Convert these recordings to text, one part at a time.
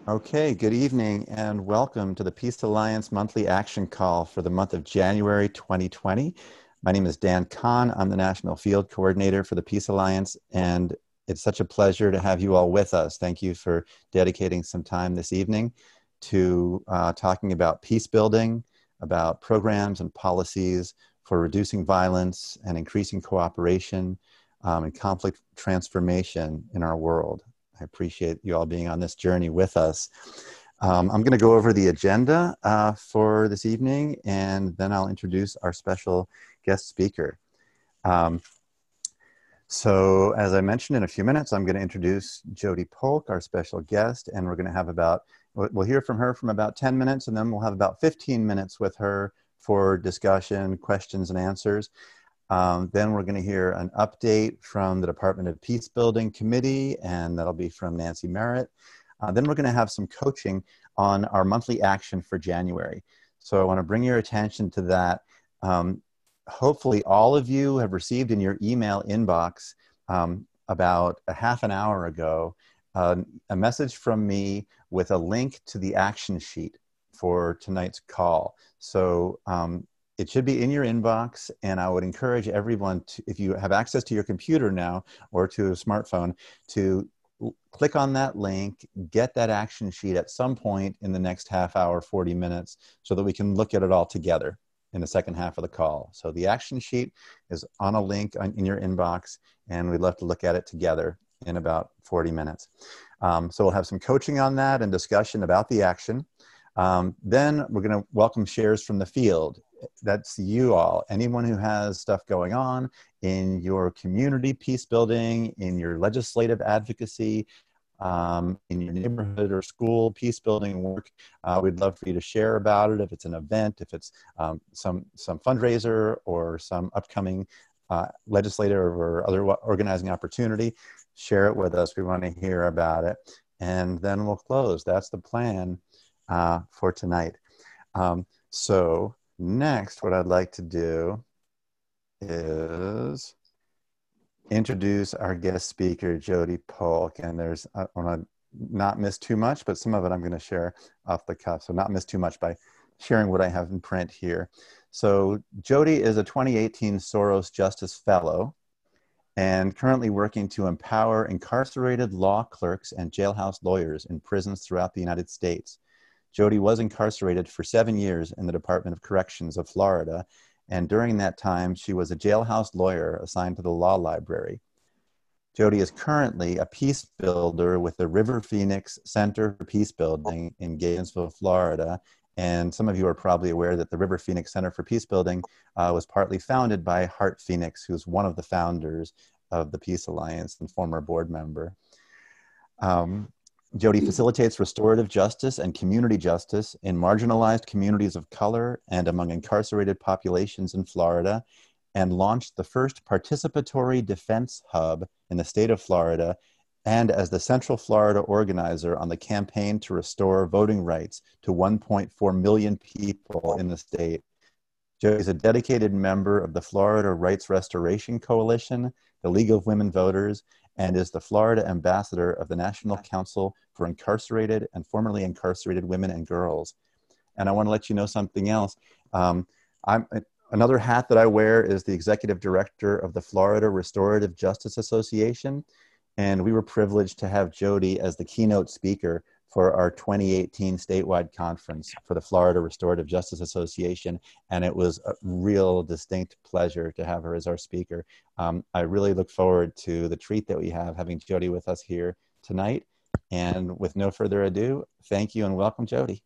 Okay, good evening and welcome to the Peace Alliance monthly action call for the month of January 2020. My name is Dan Kahn. I'm the National Field Coordinator for the Peace Alliance, and it's such a pleasure to have you all with us. Thank you for dedicating some time this evening to talking about peace building, about programs and policies for reducing violence and increasing cooperation and conflict transformation in our world. I appreciate you all being on this journey with us. I'm going to go over the agenda for this evening, and then I'll introduce our special guest speaker. So as I mentioned, in a few minutes, I'm going to introduce Jody Polk, our special guest, and we're going to have we'll hear from her from about 10 minutes, and then we'll have about 15 minutes with her for discussion, questions, and answers. Then we're going to hear an update from the Department of Peace Building Committee, and that'll be from Nancy Merritt. Then we're going to have some coaching on our monthly action for January. So I want to bring your attention to that. Hopefully all of you have received in your email inbox about a half an hour ago a message from me with a link to the action sheet for tonight's call. So it should be in your inbox, and I would encourage everyone to, if you have access to your computer now or to a smartphone, to click on that link, get that action sheet at some point in the next half hour, 40 minutes, so that we can look at it all together in the second half of the call. So the action sheet is on a link in your inbox, and we'd love to look at it together in about 40 minutes. So we'll have some coaching on that and discussion about the action. Then we're going to welcome shares from the field. That's you all. Anyone who has stuff going on in your community peace building, in your legislative advocacy, in your neighborhood or school peace building work, we'd love for you to share about it. If it's an event, if it's some fundraiser or some upcoming legislative or other organizing opportunity, share it with us. We want to hear about it. And then we'll close. That's the plan for tonight. So next, what I'd like to do is introduce our guest speaker, Jody Polk. And I want to not miss too much, but some of it I'm going to share off the cuff. So not miss too much by sharing what I have in print here. So Jody is a 2018 Soros Justice Fellow and currently working to empower incarcerated law clerks and jailhouse lawyers in prisons throughout the United States. Jody was incarcerated for 7 years in the Department of Corrections of Florida, and during that time, she was a jailhouse lawyer assigned to the law library. Jody is currently a peace builder with the River Phoenix Center for Peace Building in Gainesville, Florida. And some of you are probably aware that the River Phoenix Center for Peace Building was partly founded by Hart Phoenix, who's one of the founders of the Peace Alliance and former board member. Jody facilitates restorative justice and community justice in marginalized communities of color and among incarcerated populations in Florida, and launched the first participatory defense hub in the state of Florida, and as the Central Florida organizer on the campaign to restore voting rights to 1.4 million people in the state. Jody is a dedicated member of the Florida Rights Restoration Coalition, the League of Women Voters, and is the Florida ambassador of the National Council for Incarcerated and Formerly Incarcerated Women and Girls. And I want to let you know something else. Another hat that I wear is the executive director of the Florida Restorative Justice Association. And we were privileged to have Jody as the keynote speaker for our 2018 statewide conference for the Florida Restorative Justice Association. And it was a real distinct pleasure to have her as our speaker. I really look forward to the treat that we have having Jody with us here tonight. And with no further ado, thank you and welcome, Jody.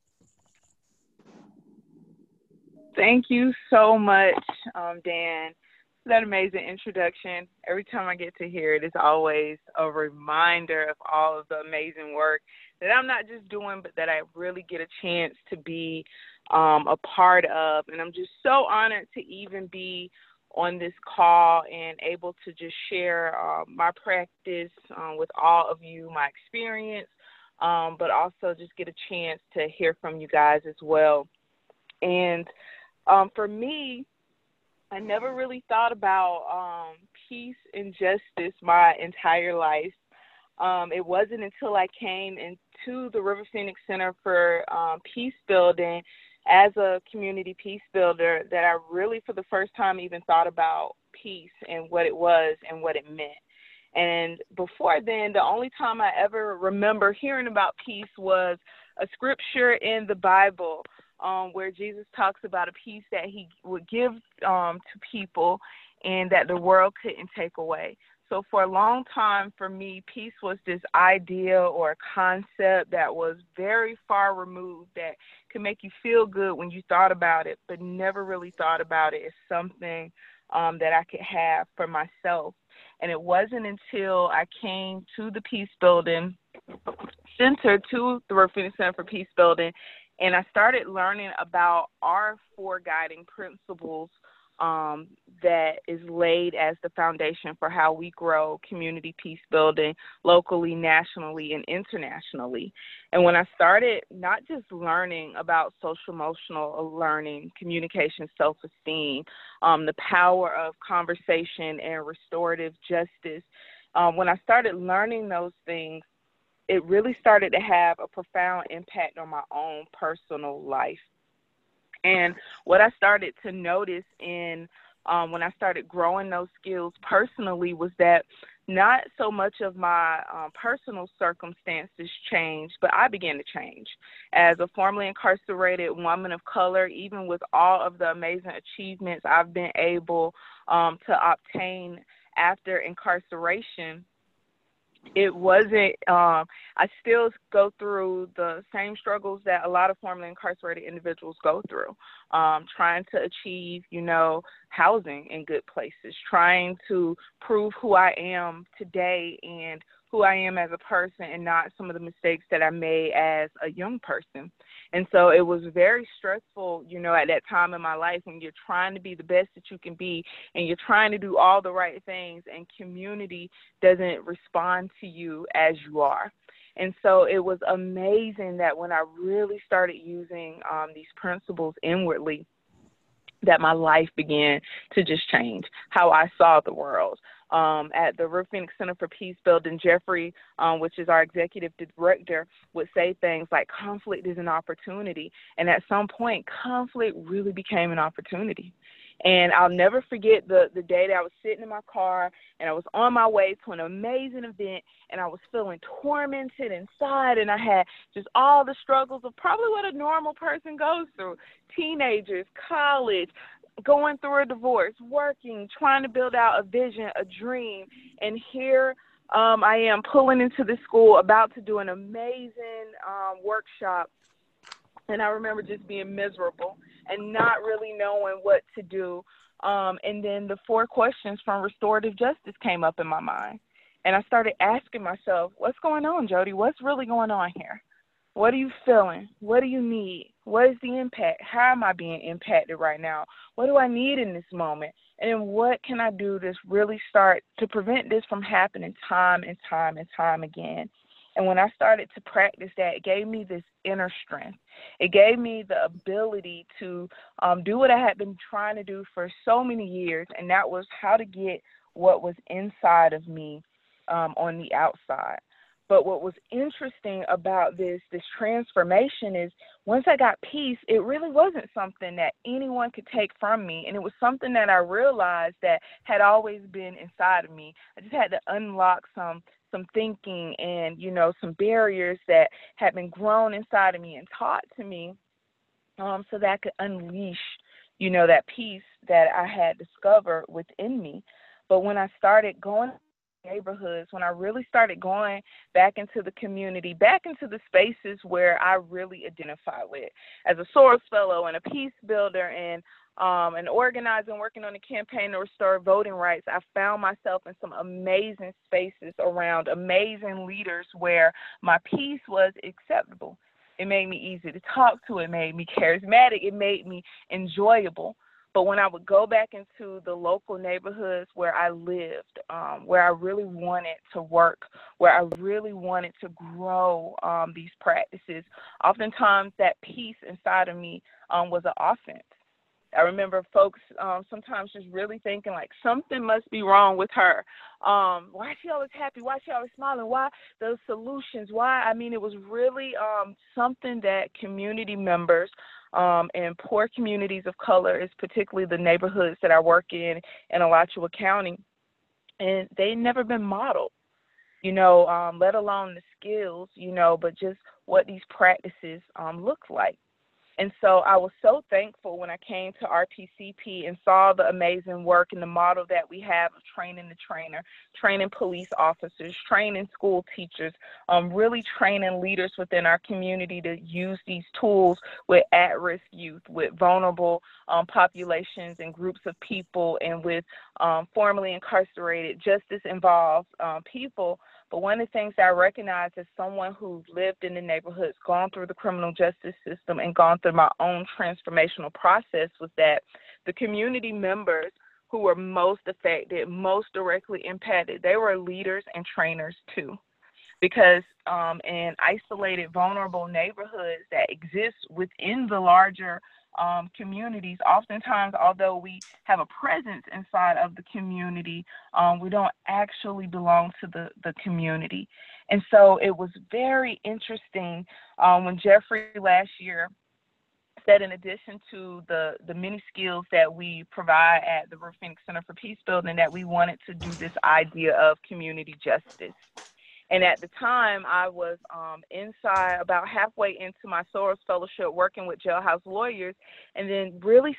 Thank you so much, Dan, for that amazing introduction. Every time I get to hear it, it's always a reminder of all of the amazing work that I'm not just doing, but that I really get a chance to be a part of. And I'm just so honored to even be on this call and able to just share my practice with all of you, my experience, but also just get a chance to hear from you guys as well. And for me, I never really thought about peace and justice my entire life. It wasn't until I came into the River Phoenix Center for Peace Building as a community peace builder that I really, for the first time, even thought about peace and what it was and what it meant. And before then, the only time I ever remember hearing about peace was a scripture in the Bible where Jesus talks about a peace that he would give to people and that the world couldn't take away. So for a long time, for me, peace was this idea or concept that was very far removed that could make you feel good when you thought about it, but never really thought about it as something that I could have for myself. And it wasn't until I came to the Peace Building Center, to the River Phoenix Center for Peace Building, and I started learning about our 4 guiding principles that is laid as the foundation for how we grow community peace building locally, nationally, and internationally. And when I started not just learning about social emotional learning, communication, self-esteem, the power of conversation and restorative justice, when I started learning those things, it really started to have a profound impact on my own personal life. And what I started to notice in when I started growing those skills personally was that not so much of my personal circumstances changed, but I began to change. As a formerly incarcerated woman of color, even with all of the amazing achievements I've been able to obtain after incarceration, it wasn't, I still go through the same struggles that a lot of formerly incarcerated individuals go through, trying to achieve, housing in good places, trying to prove who I am today and who I am as a person and not some of the mistakes that I made as a young person. And so it was very stressful, at that time in my life when you're trying to be the best that you can be and you're trying to do all the right things and community doesn't respond to you as you are. And so it was amazing that when I really started using these principles inwardly, that my life began to just change how I saw the world. At the River Phoenix Center for Peace Building, Jeffrey, which is our executive director, would say things like conflict is an opportunity. And at some point, conflict really became an opportunity. And I'll never forget the day that I was sitting in my car and I was on my way to an amazing event and I was feeling tormented inside and I had just all the struggles of probably what a normal person goes through. Teenagers, college, going through a divorce, working, trying to build out a vision, a dream. And here I am pulling into this school about to do an amazing workshop. And I remember just being miserable and not really knowing what to do. And then the 4 questions from restorative justice came up in my mind. And I started asking myself, what's going on, Jody? What's really going on here? What are you feeling? What do you need? What is the impact? How am I being impacted right now? What do I need in this moment? And then what can I do to really start to prevent this from happening time and time and time again? And when I started to practice that, it gave me this inner strength. It gave me the ability to do what I had been trying to do for so many years, and that was how to get what was inside of me on the outside. But what was interesting about this transformation is once I got peace, it really wasn't something that anyone could take from me. And it was something that I realized that had always been inside of me. I just had to unlock some thinking and, some barriers that had been grown inside of me and taught to me so that I could unleash, that peace that I had discovered within me. But when I started going neighborhoods, when I really started going back into the community, back into the spaces where I really identify with. As a Soros Fellow and a peace builder and an organizer and working on a campaign to restore voting rights, I found myself in some amazing spaces around amazing leaders where my peace was acceptable. It made me easy to talk to. It made me charismatic. It made me enjoyable. But when I would go back into the local neighborhoods where I lived, where I really wanted to work, where I really wanted to grow these practices, oftentimes that peace inside of me was an offense. I remember folks sometimes just really thinking like something must be wrong with her. Why is she always happy? Why is she always smiling? Why those solutions? Why? I mean, it was really something that community members and poor communities of color, is particularly the neighborhoods that I work in Alachua County, and they never been modeled, let alone the skills, but just what these practices look like. And so I was so thankful when I came to RPCP and saw the amazing work and the model that we have of training the trainer, training police officers, training school teachers, really training leaders within our community to use these tools with at-risk youth, with vulnerable populations and groups of people, and with formerly incarcerated, justice-involved people. But one of the things that I recognize as someone who lived in the neighborhoods, gone through the criminal justice system, and gone through my own transformational process, was that the community members who were most affected, most directly impacted, they were leaders and trainers too. Because in isolated, vulnerable neighborhoods that exist within the larger communities, oftentimes, although we have a presence inside of the community, we don't actually belong to the community. And so it was very interesting when Jeffrey last year said, in addition to the many skills that we provide at the River Phoenix Center for Peace Building, that we wanted to do this idea of community justice. And at the time, I was inside, about halfway into my Soros Fellowship, working with jailhouse lawyers, and then really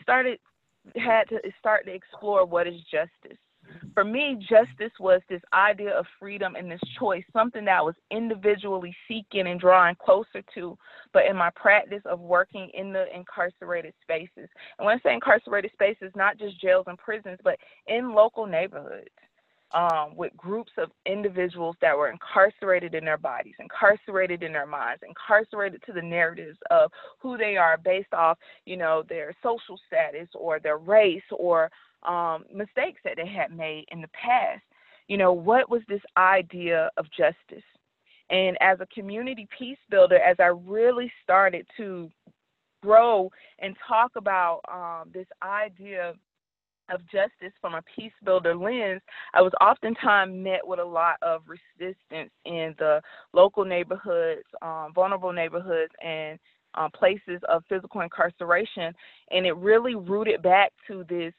had to start to explore what is justice. For me, justice was this idea of freedom and this choice, something that I was individually seeking and drawing closer to, but in my practice of working in the incarcerated spaces. And when I say incarcerated spaces, not just jails and prisons, but in local neighborhoods. With groups of individuals that were incarcerated in their bodies, incarcerated in their minds, incarcerated to the narratives of who they are based off, their social status or their race or mistakes that they had made in the past. What was this idea of justice? And as a community peace builder, as I really started to grow and talk about this idea of justice from a peace builder lens, I was oftentimes met with a lot of resistance in the local neighborhoods, vulnerable neighborhoods, and places of physical incarceration. And it really rooted back to this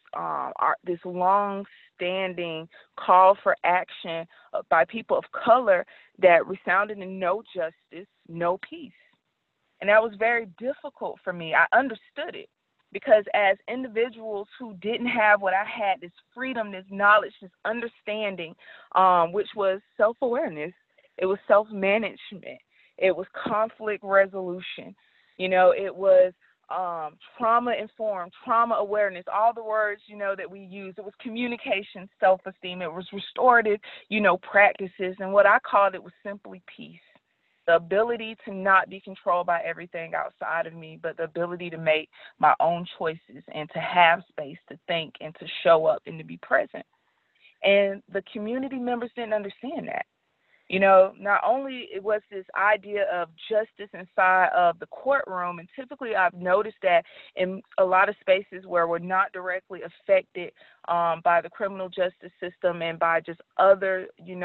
long-standing call for action by people of color that resounded in no justice, no peace. And that was very difficult for me. I understood it, because as individuals who didn't have what I had, this freedom, this knowledge, this understanding, which was self-awareness, it was self-management, it was conflict resolution, it was trauma-informed, trauma awareness, all the words, that we use. It was communication, self-esteem, it was restorative, practices, and what I called it was simply peace. The ability to not be controlled by everything outside of me, but the ability to make my own choices and to have space to think and to show up and to be present. And the community members didn't understand that. Not only it was this idea of justice inside of the courtroom, and typically I've noticed that in a lot of spaces where we're not directly affected by the criminal justice system and by just other,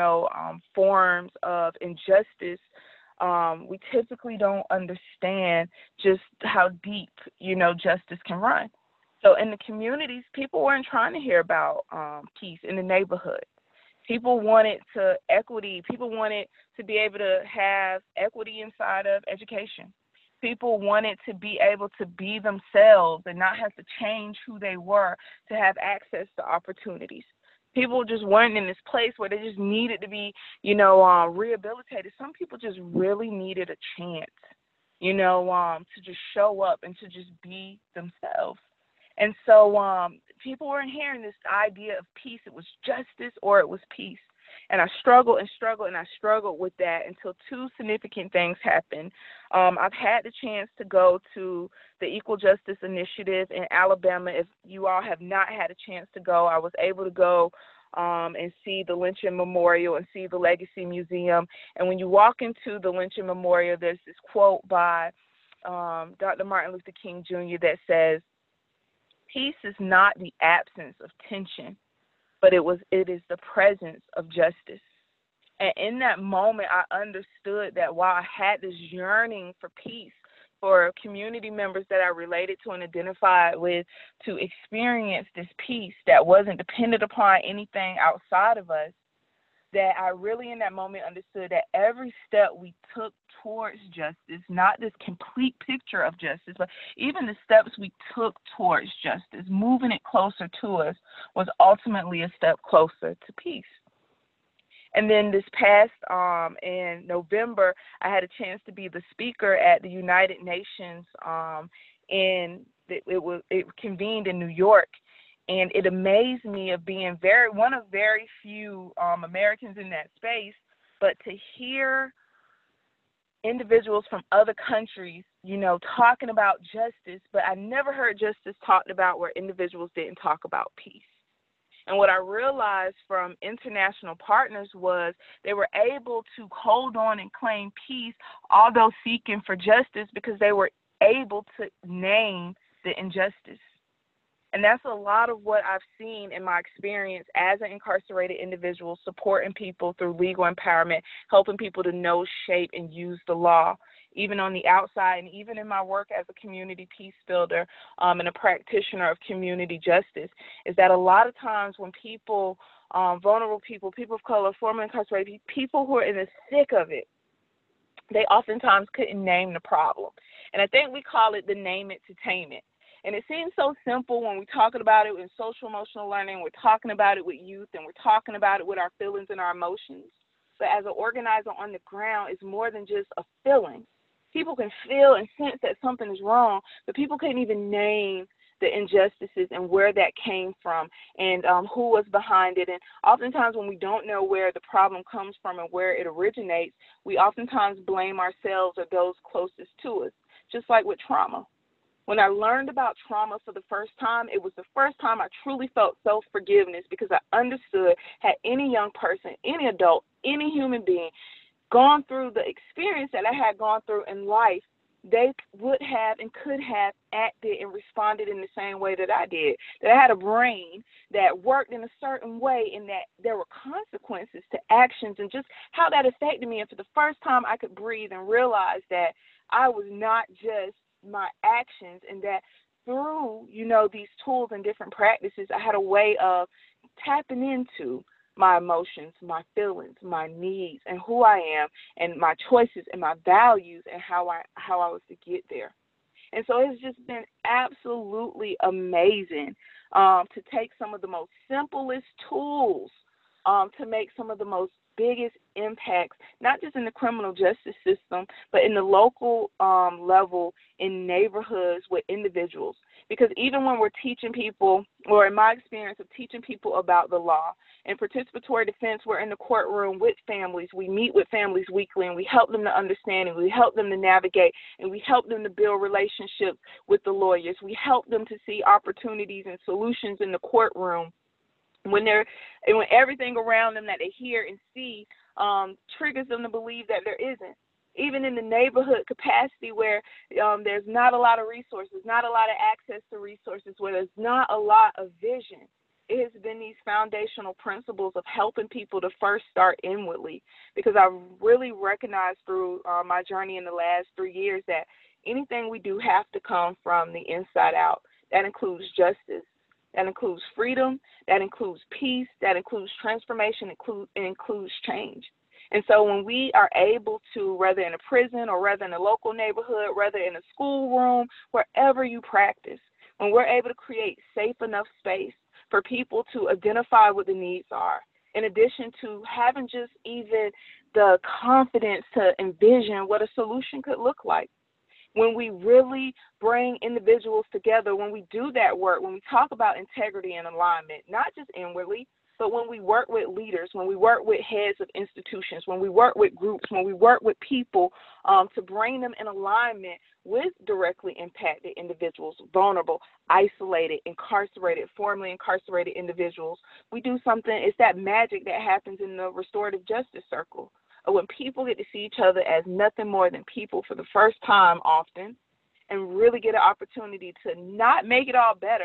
forms of injustice, we typically don't understand just how deep, justice can run. So in the communities, people weren't trying to hear about peace in the neighborhood. People wanted equity. People wanted to be able to have equity inside of education. People wanted to be able to be themselves and not have to change who they were to have access to opportunities. People just weren't in this place where they just needed to be, rehabilitated. Some people just really needed a chance, to just show up and to just be themselves. And so people weren't hearing this idea of peace. It was justice or it was peace. And I struggled with that until two significant things happened. I've had the chance to go to the Equal Justice Initiative in Alabama. If you all have not had a chance to go, I was able to go and see the Lynching Memorial and see the Legacy Museum. And when you walk into the Lynching Memorial, there's this quote by Dr. Martin Luther King Jr. that says, peace is not the absence of tension, but it is the presence of justice. And in that moment, I understood that while I had this yearning for peace, for community members that I related to and identified with to experience this peace that wasn't dependent upon anything outside of us, that I really in that moment understood that every step we took towards justice, not this complete picture of justice, but even the steps we took towards justice, moving it closer to us, was ultimately a step closer to peace. And then this past in November, I had a chance to be the speaker at the United Nations, and it convened in New York. And it amazed me of being one of very few Americans in that space, but to hear individuals from other countries, talking about justice, but I never heard justice talked about where individuals didn't talk about peace. And what I realized from international partners was they were able to hold on and claim peace, although seeking for justice, because they were able to name the injustice. And that's a lot of what I've seen in my experience as an incarcerated individual, supporting people through legal empowerment, helping people to know, shape, and use the law, even on the outside, and even in my work as a community peace builder and a practitioner of community justice, is that a lot of times when people, vulnerable people, people of color, formerly incarcerated, people who are in the thick of it, they oftentimes couldn't name the problem. And I think we call it the name it to tame it. And it seems so simple when we're talking about it in social emotional learning, we're talking about it with youth, and we're talking about it with our feelings and our emotions. But as an organizer on the ground, it's more than just a feeling. People can feel and sense that something is wrong, but people couldn't even name the injustices and where that came from and who was behind it. And oftentimes when we don't know where the problem comes from and where it originates, we oftentimes blame ourselves or those closest to us, just like with trauma. When I learned about trauma for the first time, it was the first time I truly felt self-forgiveness, because I understood, had any young person, any adult, any human being gone through the experience that I had gone through in life, they would have and could have acted and responded in the same way that I did. That I had a brain that worked in a certain way, and that there were consequences to actions and just how that affected me. And for the first time, I could breathe and realize that I was not just my actions, and that through, these tools and different practices, I had a way of tapping into my emotions, my feelings, my needs, and who I am, and my choices and my values, and how I was to get there. And so it's just been absolutely amazing to take some of the most simplest tools to make some of the most biggest impacts, not just in the criminal justice system, but in the local level, in neighborhoods with individuals. Because even when we're teaching people, or in my experience of teaching people about the law, in participatory defense, we're in the courtroom with families. We meet with families weekly, and we help them to understand, and we help them to navigate, and we help them to build relationships with the lawyers. We help them to see opportunities and solutions in the courtroom when everything around them that they hear and see triggers them to believe that there isn't. Even in the neighborhood capacity where there's not a lot of resources, not a lot of access to resources, where there's not a lot of vision, it has been these foundational principles of helping people to first start inwardly. Because I've really recognized through my journey in the last 3 years that anything we do has to come from the inside out. That includes justice. That includes freedom, that includes peace, that includes transformation, it includes change. And so when we are able to, whether in a prison or whether in a local neighborhood, whether in a schoolroom, wherever you practice, when we're able to create safe enough space for people to identify what the needs are, in addition to having just even the confidence to envision what a solution could look like. When we really bring individuals together, when we do that work, when we talk about integrity and alignment, not just inwardly, but when we work with leaders, when we work with heads of institutions, when we work with groups, when we work with people to bring them in alignment with directly impacted individuals, vulnerable, isolated, incarcerated, formerly incarcerated individuals, we do something. It's that magic that happens in the restorative justice circle. When people get to see each other as nothing more than people for the first time often, and really get an opportunity to not make it all better,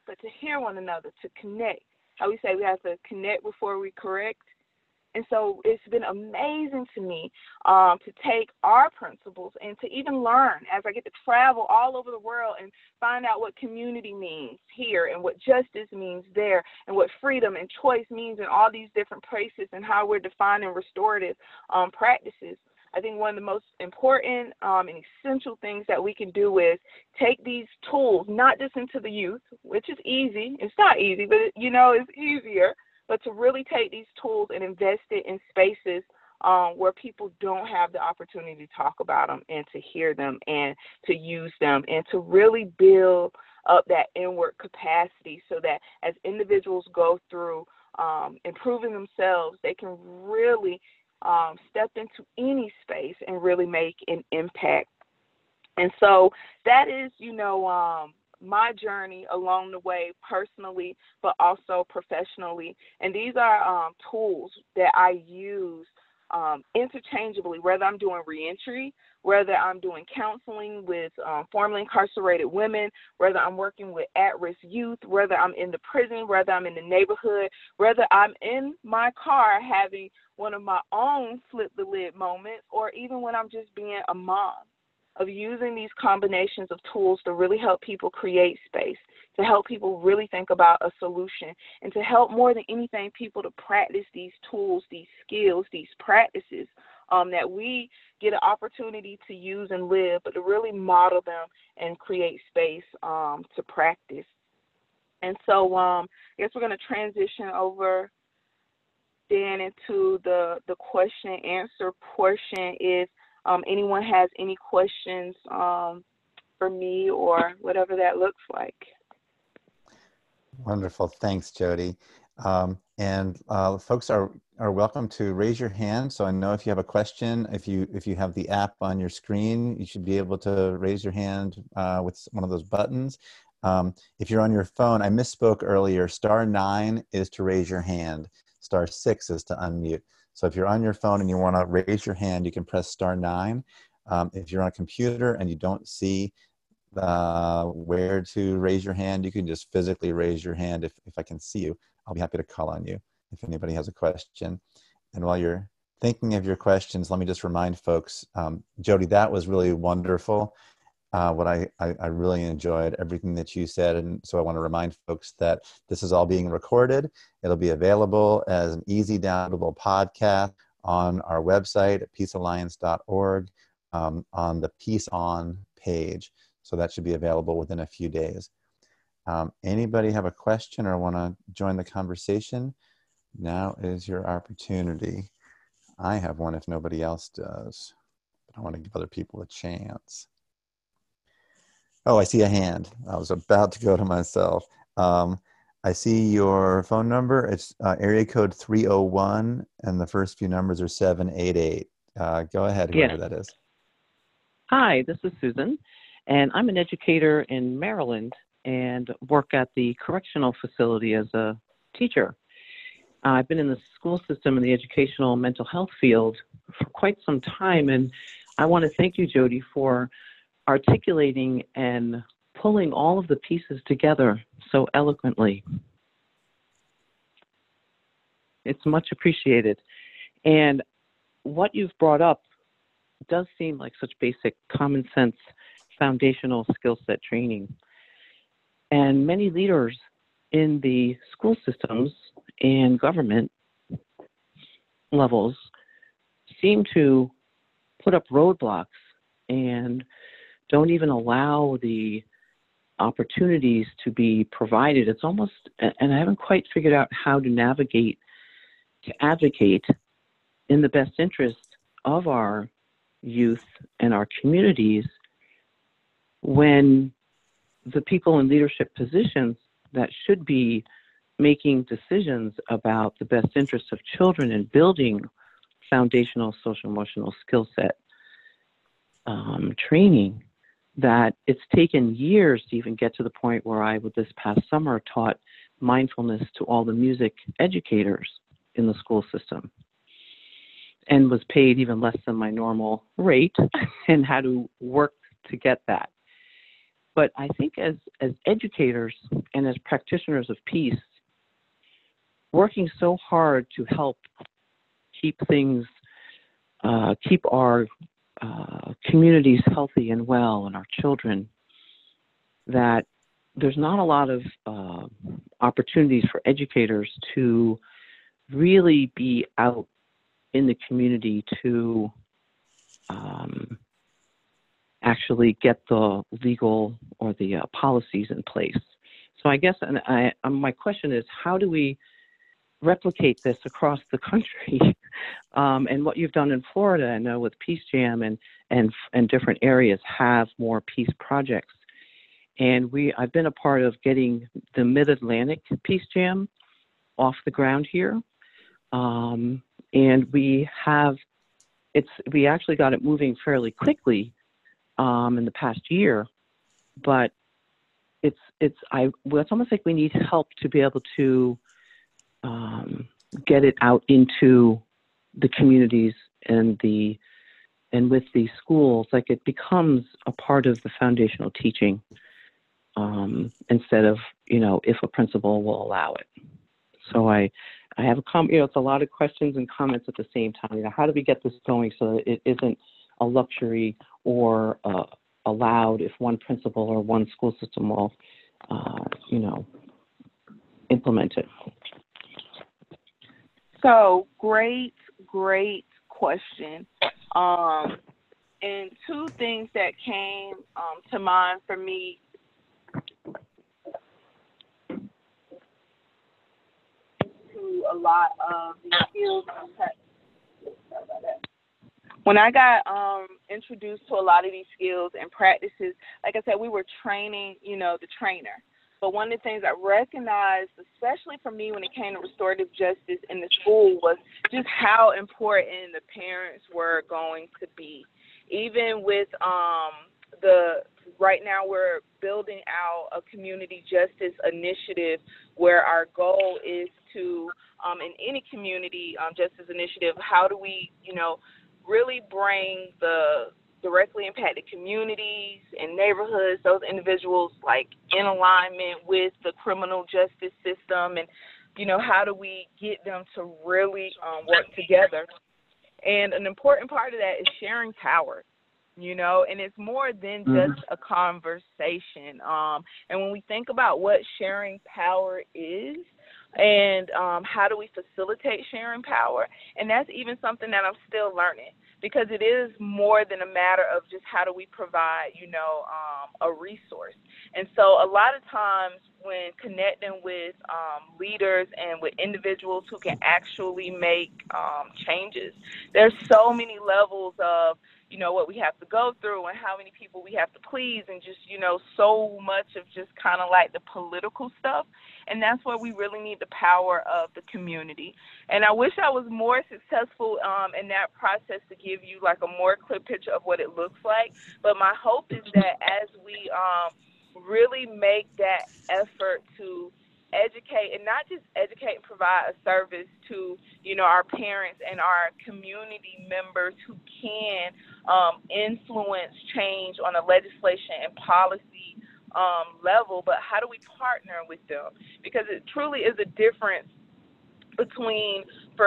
but to hear one another, to connect. How we say we have to connect before we correct. And so it's been amazing to me to take our principles and to even learn as I get to travel all over the world and find out what community means here and what justice means there and what freedom and choice means in all these different places and how we're defining restorative practices. I think one of the most important and essential things that we can do is take these tools, not just into the youth, which is easy. It's not easy, but, it's easier. But to really take these tools and invest it in spaces where people don't have the opportunity to talk about them and to hear them and to use them and to really build up that inward capacity so that as individuals go through improving themselves, they can really step into any space and really make an impact. And so that is, my journey along the way personally, but also professionally. And these are tools that I use interchangeably, whether I'm doing reentry, whether I'm doing counseling with formerly incarcerated women, whether I'm working with at-risk youth, whether I'm in the prison, whether I'm in the neighborhood, whether I'm in my car having one of my own flip the lid moments, or even when I'm just being a mom, of using these combinations of tools to really help people create space, to help people really think about a solution, and to help more than anything people to practice these tools, these skills, these practices that we get an opportunity to use and live, but to really model them and create space to practice. And so I guess we're going to transition over then into the question and answer portion. If anyone has any questions for me or whatever that looks like. Wonderful. Thanks, Jody. And folks are welcome to raise your hand. So I know if you have a question, if you have the app on your screen, you should be able to raise your hand with one of those buttons. If you're on your phone, I misspoke earlier. *9 is to raise your hand. *6 is to unmute. So if you're on your phone and you want to raise your hand, you can press *9. If you're on a computer and you don't see where to raise your hand, you can just physically raise your hand. If I can see you, I'll be happy to call on you if anybody has a question. And while you're thinking of your questions, let me just remind folks, Jody, that was really wonderful. What I really enjoyed everything that you said. And so I want to remind folks that this is all being recorded. It'll be available as an easy downloadable podcast on our website at peacealliance.org on the Peace On page. So that should be available within a few days. Anybody have a question or want to join the conversation? Now is your opportunity. I have one if nobody else does, but I want to give other people a chance. Oh, I see a hand. I was about to go to myself. I see your phone number. It's area code 301, and the first few numbers are 788. Go ahead, whoever that is. Hi, this is Susan, and I'm an educator in Maryland and work at the correctional facility as a teacher. I've been in the school system in the educational mental health field for quite some time, and I want to thank you, Jody, for articulating and pulling all of the pieces together so eloquently. It's much appreciated. And what you've brought up does seem like such basic common sense foundational skill set training. And many leaders in the school systems and government levels seem to put up roadblocks and don't even allow the opportunities to be provided. It's almost, and I haven't quite figured out how to navigate, to advocate in the best interest of our youth and our communities when the people in leadership positions that should be making decisions about the best interests of children and building foundational social emotional skill set training, that it's taken years to even get to the point where I, with this past summer, taught mindfulness to all the music educators in the school system and was paid even less than my normal rate and had to work to get that. But I think as educators and as practitioners of peace, working so hard to help keep things, keep our communities healthy and well and our children, that there's not a lot of opportunities for educators to really be out in the community to actually get the legal or the policies in place. So I guess my question is, how do we replicate this across the country? And what you've done in Florida, I know with Peace Jam and different areas have more peace projects. And I've been a part of getting the Mid-Atlantic Peace Jam off the ground here. And we actually got it moving fairly quickly in the past year, but it's almost like we need help to be able to get it out into the communities and with the schools, like it becomes a part of the foundational teaching, instead of, if a principal will allow it. So I have it's a lot of questions and comments at the same time. How do we get this going so that it isn't a luxury or allowed if one principal or one school system will, implement it? So great question. And two things that came to mind for me. To a lot of the skills. When I got introduced to a lot of these skills and practices, like I said, we were training, the trainer. But one of the things I recognized, especially for me when it came to restorative justice in the school, was just how important the parents were going to be. Even with right now we're building out a community justice initiative where our goal is to, in any community justice initiative, how do we, really bring the directly impacted communities and neighborhoods, those individuals, like in alignment with the criminal justice system, and how do we get them to really work together? And an important part of that is sharing power, and it's more than just a conversation. And when we think about what sharing power is, and how do we facilitate sharing power, and that's even something that I'm still learning, because it is more than a matter of just how do we provide, a resource. And so a lot of times when connecting with leaders and with individuals who can actually make changes, there's so many levels of, what we have to go through and how many people we have to please, and just, so much of just kind of like the political stuff. And that's where we really need the power of the community. And I wish I was more successful in that process to give you like a more clear picture of what it looks like. But my hope is that as we really make that effort to educate, and not just educate and provide a service to, our parents and our community members who can influence change on a legislation and policy level, but how do we partner with them? Because it truly is a difference between,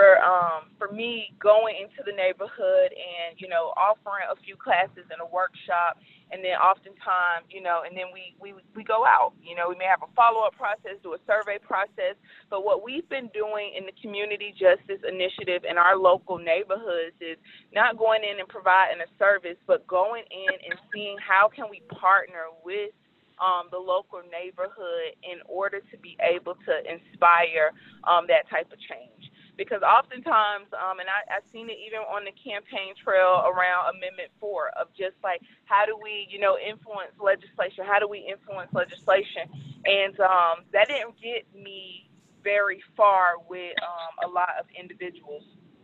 for me, going into the neighborhood and, offering a few classes and a workshop, and then oftentimes, and then we go out, we may have a follow-up process, do a survey process, but what we've been doing in the Community Justice Initiative in our local neighborhoods is not going in and providing a service, but going in and seeing how can we partner with the local neighborhood in order to be able to inspire that type of change. Because oftentimes, and I've seen it even on the campaign trail around Amendment 4, of just like, how do we, influence legislation? How do we influence legislation? And that didn't get me very far with a lot of individuals.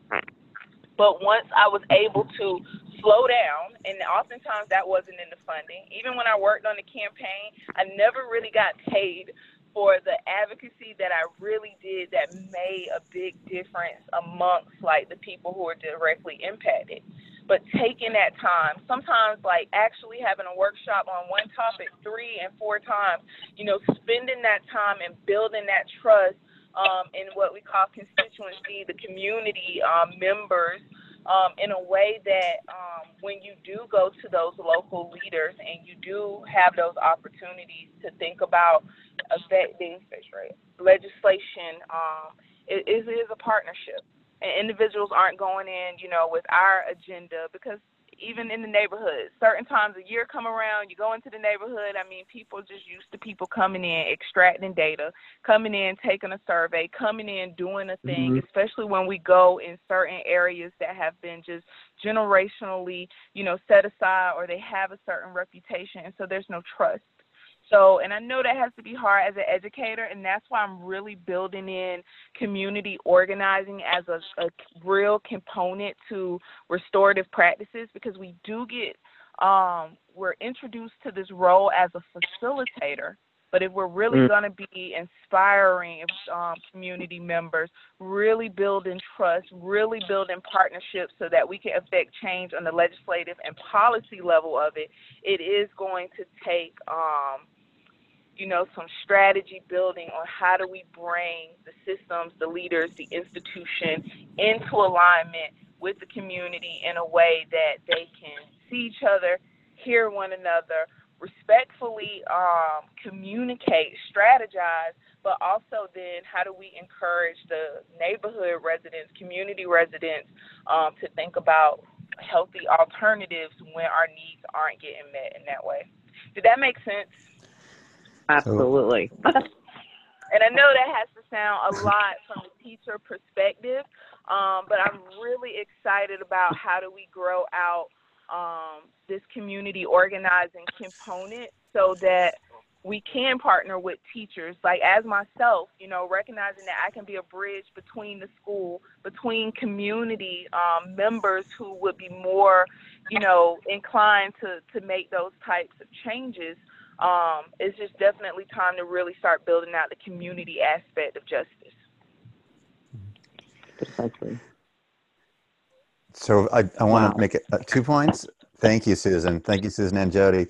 But once I was able to slow down, and oftentimes that wasn't in the funding. Even when I worked on the campaign, I never really got paid for the advocacy that I really did that made a big difference amongst like the people who are directly impacted. but taking that time, sometimes like actually having a workshop on one topic 3 and 4 times, spending that time and building that trust in what we call constituency, the community members, in a way that when you do go to those local leaders and you do have those opportunities to think about affecting legislation, it is a partnership. And individuals aren't going in, with our agenda, because even in the neighborhood, certain times a year come around, you go into the neighborhood, people just used to people coming in, extracting data, coming in, taking a survey, coming in, doing a thing, especially when we go in certain areas that have been just generationally, set aside, or they have a certain reputation, and so there's no trust. So, and I know that has to be hard as an educator, and that's why I'm really building in community organizing as a real component to restorative practices, because we do get, we're introduced to this role as a facilitator. But if we're really going to be inspiring community members, really building trust, really building partnerships so that we can affect change on the legislative and policy level of it, it is going to take some strategy building on how do we bring the systems, the leaders, the institution into alignment with the community in a way that they can see each other, hear one another, respectfully communicate, strategize, but also then how do we encourage the neighborhood residents, community residents to think about healthy alternatives when our needs aren't getting met in that way. Did that make sense? Absolutely. And I know that has to sound a lot from the teacher perspective, but I'm really excited about how do we grow out this community organizing component so that we can partner with teachers, like as myself, recognizing that I can be a bridge between the school, between community members who would be more, inclined to make those types of changes. It's just definitely time to really start building out the community aspect of justice. Precisely. So I want to make it 2 points. Thank you, Susan. Thank you, Susan and Jody.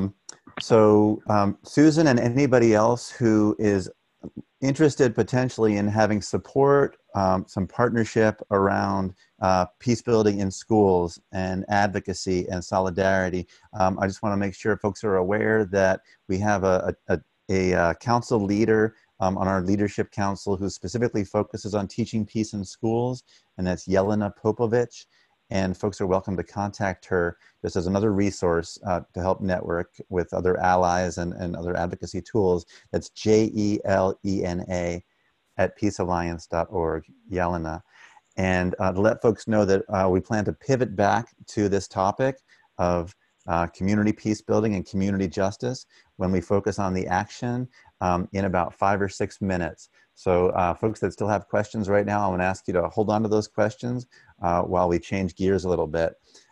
Susan and anybody else who is interested potentially in having support, some partnership around peace building in schools and advocacy and solidarity. I just want to make sure folks are aware that we have a council leader on our leadership council who specifically focuses on teaching peace in schools, and that's Jelena Popovich. And folks are welcome to contact her just as another resource to help network with other allies and other advocacy tools. That's JELENA at peacealliance.org, Jelena. And to let folks know that we plan to pivot back to this topic of community peace building and community justice when we focus on the action in about 5 or 6 minutes. So folks that still have questions right now, I want to ask you to hold on to those questions while we change gears a little bit.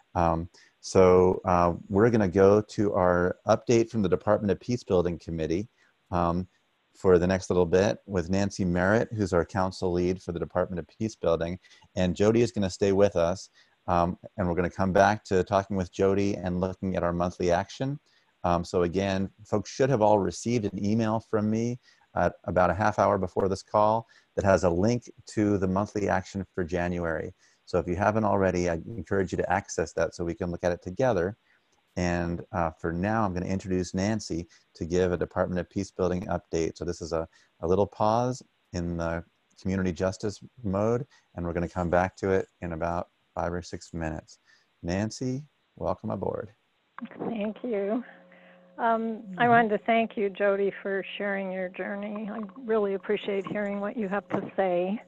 We're going to go to our update from the Department of Peace Building Committee for the next little bit with Nancy Merritt, who's our council lead for the Department of Peace Building. And Jody is going to stay with us. And we're going to come back to talking with Jody and looking at our monthly action. So again, folks should have all received an email from me about a half hour before this call that has a link to the monthly action for January. So if you haven't already, I encourage you to access that so we can look at it together. And for now, I'm going to introduce Nancy to give a Department of Peace Building update. So this is a little pause in the community justice mode, and we're going to come back to it in about 5 or 6 minutes. Nancy, welcome aboard. Thank you. I wanted to thank you, Jody, for sharing your journey. I really appreciate hearing what you have to say.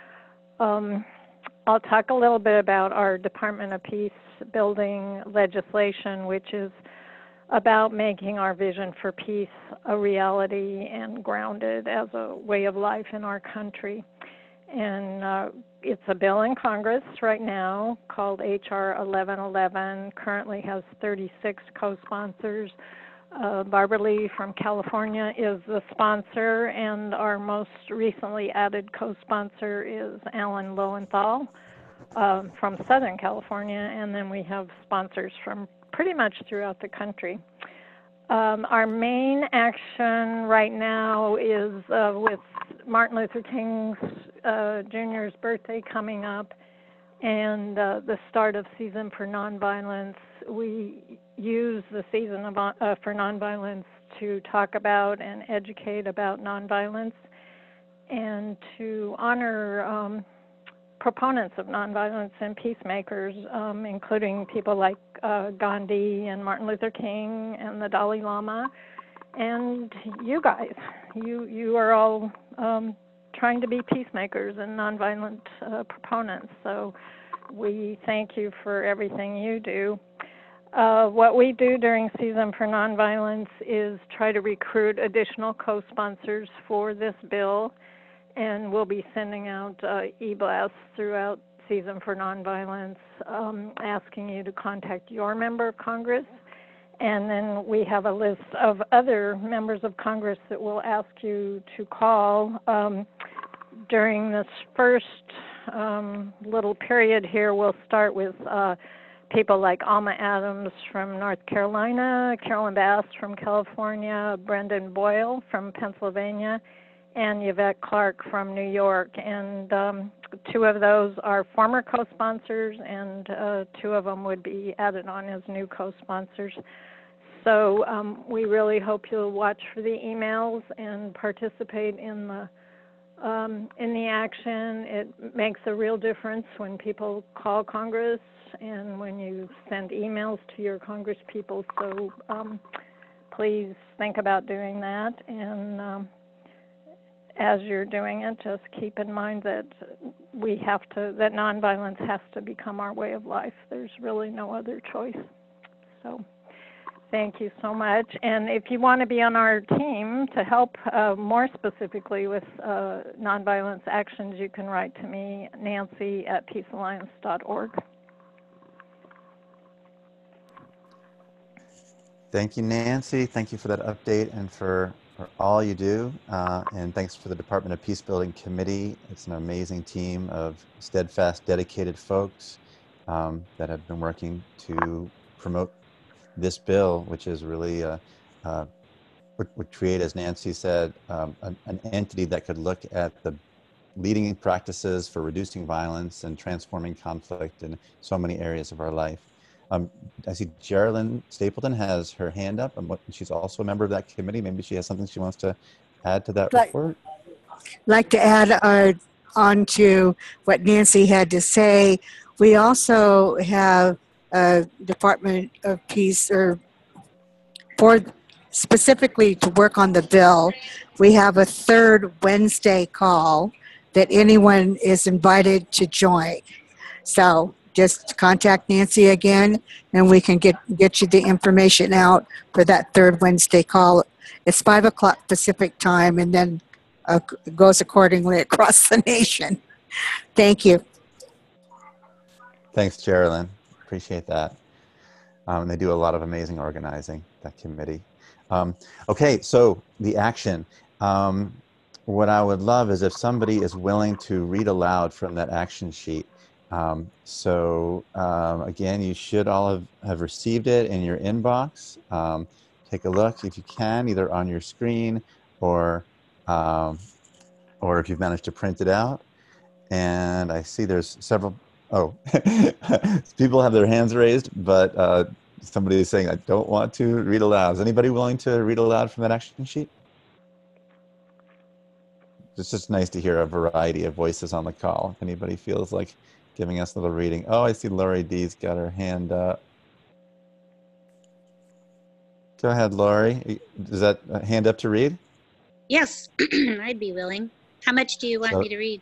I'll talk a little bit about our Department of Peace Building legislation, which is about making our vision for peace a reality and grounded as a way of life in our country. And it's a bill in Congress right now called H.R. 1111, currently has 36 co-sponsors. Barbara Lee from California is the sponsor, and our most recently added co-sponsor is Alan Lowenthal from Southern California, and then we have sponsors from pretty much throughout the country. Our main action right now is with Martin Luther King Jr.'s birthday coming up and the start of Season for Nonviolence. We use the Season for Nonviolence to talk about and educate about nonviolence and to honor proponents of nonviolence and peacemakers, including people like Gandhi and Martin Luther King and the Dalai Lama, and you guys. You are all trying to be peacemakers and nonviolent proponents. So we thank you for everything you do. What we do during Season for Nonviolence is try to recruit additional co-sponsors for this bill, and we'll be sending out e-blasts throughout Season for Nonviolence, asking you to contact your member of Congress. And then we have a list of other members of Congress that we'll ask you to call. During this first little period here, we'll start with people like Alma Adams from North Carolina, Carolyn Bass from California, Brendan Boyle from Pennsylvania, and Yvette Clark from New York. And two of those are former co-sponsors, and two of them would be added on as new co-sponsors. So we really hope you'll watch for the emails and participate in the action. It makes a real difference when people call Congress and when you send emails to your Congress people. So please think about doing that. And as you're doing it, just keep in mind that that nonviolence has to become our way of life. There's really no other choice. So thank you so much. And if you want to be on our team to help more specifically with nonviolence actions, you can write to me, Nancy at peacealliance.org. Thank you, Nancy. Thank you for that update and for all you do. And thanks for the Department of Peacebuilding Committee. It's an amazing team of steadfast, dedicated folks that have been working to promote this bill, which is really would create, as Nancy said, an entity that could look at the leading practices for reducing violence and transforming conflict in so many areas of our life. I see Geraldine Stapleton has her hand up, and she's also a member of that committee. Maybe she has something she wants to add to that report. Like to add on to what Nancy had to say. We also have a Department of Peace, or for specifically to work on the bill. We have a third Wednesday call that anyone is invited to join. So just contact Nancy again, and we can get you the information out for that third Wednesday call. It's 5 o'clock Pacific time, and then goes accordingly across the nation. Thank you. Thanks, Geraldine. Appreciate that. They do a lot of amazing organizing, that committee. Okay, so the action. What I would love is if somebody is willing to read aloud from that action sheet. Again, you should all have received it in your inbox. Take a look if you can, either on your screen or if you've managed to print it out. And I see there's several, people have their hands raised, but somebody is saying, I don't want to read aloud. Is anybody willing to read aloud from that action sheet? It's just nice to hear a variety of voices on the call. If anybody feels like giving us a little reading. Oh, I see Lori D's got her hand up. Go ahead, Lori. Is that a hand up to read? Yes, I'd be willing. How much do you want me to read?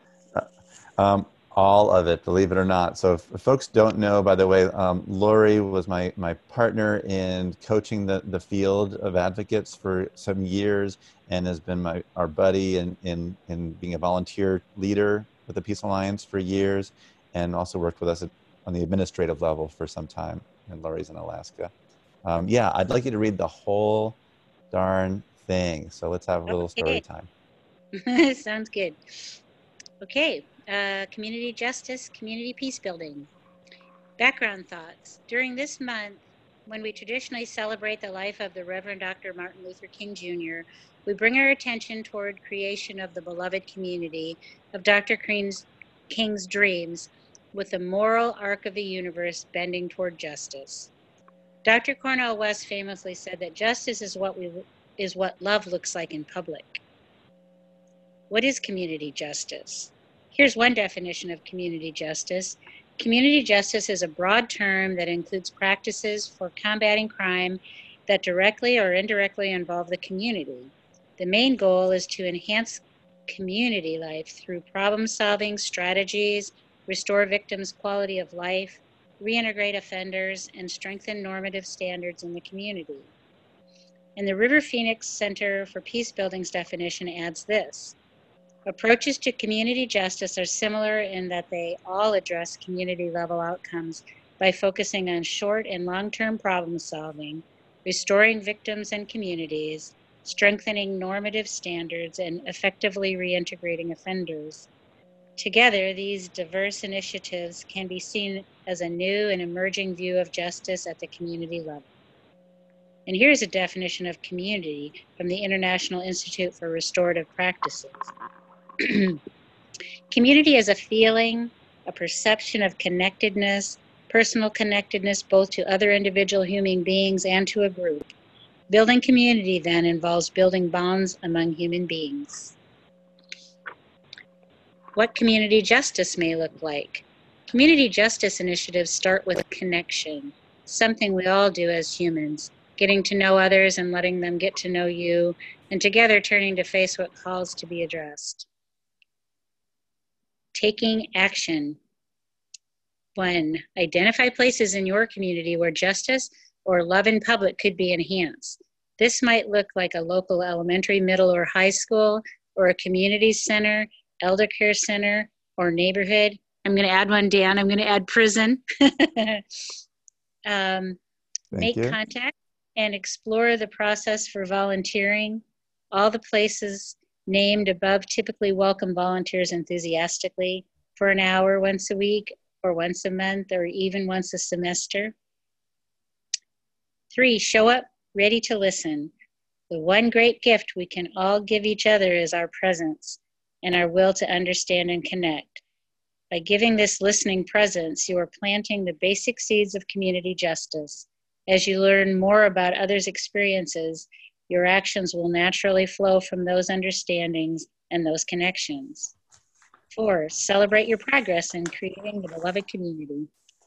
All of it, believe it or not. So if folks don't know, by the way, Lori was my partner in coaching the field of advocates for some years, and has been our buddy in being a volunteer leader with the Peace Alliance for years, and also worked with us on the administrative level for some time. And Lori's in Alaska. Yeah, I'd like you to read the whole darn thing. So let's have a little story time. Sounds good. Okay. community justice, community peace building. Background thoughts. During this month, when we traditionally celebrate the life of the Reverend Dr. Martin Luther King Jr., we bring our attention toward creation of the beloved community of Dr. King's dreams with the moral arc of the universe bending toward justice. Dr. Cornel West famously said that justice is what love looks like in public. What is community justice? Here's one definition of community justice. Community justice is a broad term that includes practices for combating crime that directly or indirectly involve the community. The main goal is to enhance community life through problem-solving strategies, restore victims' quality of life, reintegrate offenders, and strengthen normative standards in the community. And the River Phoenix Center for Peace Building's definition adds this. Approaches to community justice are similar in that they all address community-level outcomes by focusing on short and long-term problem solving, restoring victims and communities, strengthening normative standards, and effectively reintegrating offenders. Together, these diverse initiatives can be seen as a new and emerging view of justice at the community level. And here's a definition of community from the International Institute for Restorative Practices. Community is a feeling, a perception of connectedness, personal connectedness both to other individual human beings and to a group. Building community then involves building bonds among human beings. What community justice may look like. Community justice initiatives start with connection, something we all do as humans, getting to know others and letting them get to know you, and together turning to face what calls to be addressed. Taking action. 1. Identify places in your community where justice or love in public could be enhanced. This might look like a local elementary, middle, or high school, or a community center, elder care center, or neighborhood. I'm going to add one, Dan. I'm going to add prison. Make contact and explore the process for volunteering. All the places named above typically welcome volunteers enthusiastically for an hour once a week, or once a month, or even once a semester. 3, show up ready to listen. The one great gift we can all give each other is our presence and our will to understand and connect. By giving this listening presence, you are planting the basic seeds of community justice. As you learn more about others' experiences, your actions will naturally flow from those understandings and those connections. 4, celebrate your progress in creating the beloved community.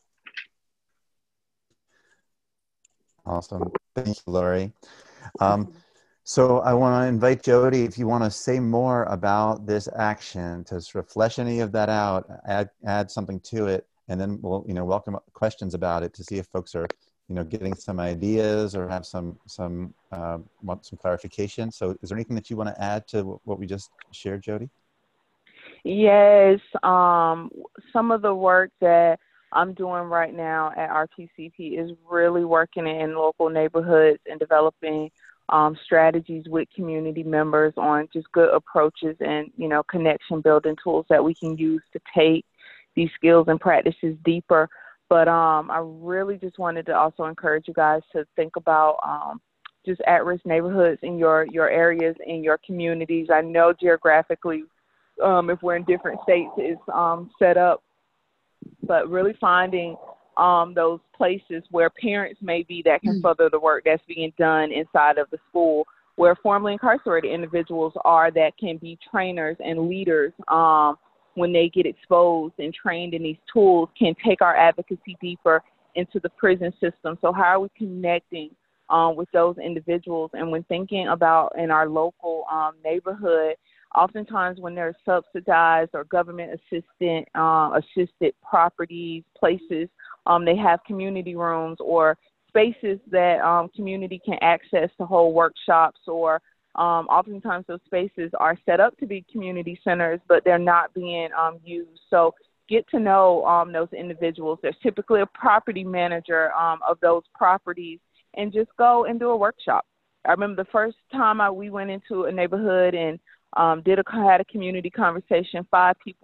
Awesome. Thank you, Lori. So I want to invite Jody, if you want to say more about this action, to sort of flesh any of that out, add something to it, and then we'll, welcome questions about it to see if folks are, getting some ideas or have some want some clarification. So is there anything that you want to add to what we just shared, Jody? Yes, some of the work that I'm doing right now at RTCP is really working in local neighborhoods and developing strategies with community members on just good approaches and, connection building tools that we can use to take these skills and practices deeper. But I really just wanted to also encourage you guys to think about just at-risk neighborhoods in your areas, in your communities. I know geographically, if we're in different states, it's set up, but really finding those places where parents may be that can further the work that's being done inside of the school, where formerly incarcerated individuals are that can be trainers and leaders when they get exposed and trained in these tools, can take our advocacy deeper into the prison system. So how are we connecting with those individuals? And when thinking about in our local neighborhood, oftentimes when there's subsidized or government assisted properties, places, they have community rooms or spaces that community can access to hold workshops, or oftentimes those spaces are set up to be community centers, but they're not being used. So get to know those individuals. There's typically a property manager of those properties, and just go and do a workshop. I remember the first time we went into a neighborhood and had a community conversation. 5 people